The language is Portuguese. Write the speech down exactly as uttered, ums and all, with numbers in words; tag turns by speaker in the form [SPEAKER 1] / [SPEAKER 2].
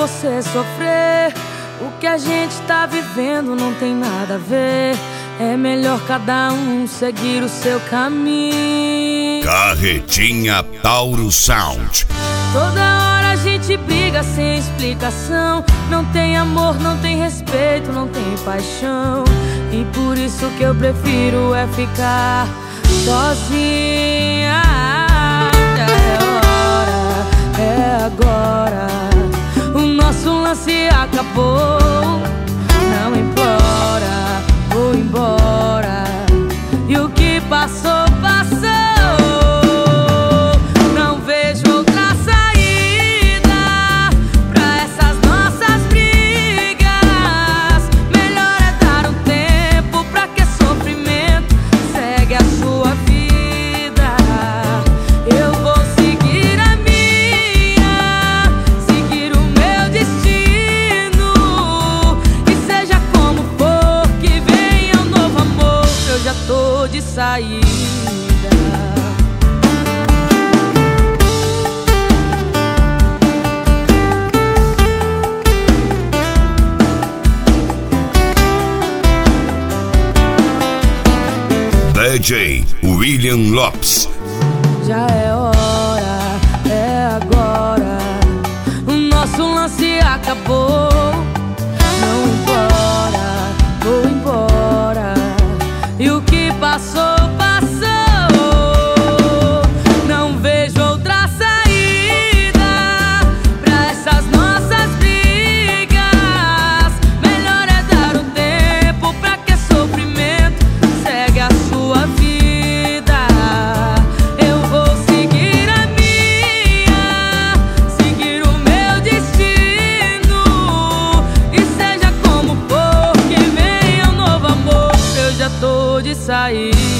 [SPEAKER 1] você sofrer. O que a gente tá vivendo não tem nada a ver. É melhor cada um seguir o seu caminho.
[SPEAKER 2] Carretinha Tauro Sound.
[SPEAKER 1] Toda hora a gente briga sem explicação. Não tem amor, não tem respeito, não tem paixão. E por isso que eu prefiro é ficar sozinha. É hora, é agora. O nosso lance acabou. Não implora, vou embora. E o que passou, passou. Não vejo outra saída pra essas nossas brigas. Melhor é dar um tempo, pra que sofrimento? Segue a sua vida. Eu vou seguir a minha, seguir o meu destino. E seja como for, que venha um novo amor. Eu já tô de saída.
[SPEAKER 2] D J William Lopes.
[SPEAKER 1] Já é hora, é agora. O nosso lance acabou. Não implora, vou embora. E o que passou, passou. Não vejo outra saída pra essas nossas brigas. Melhor é dar um tempo, pra que sofrimento? Segue a sua vida. Eu vou seguir a minha, seguir o meu destino. E seja como for, que venha um novo amor. Eu já tô de saída.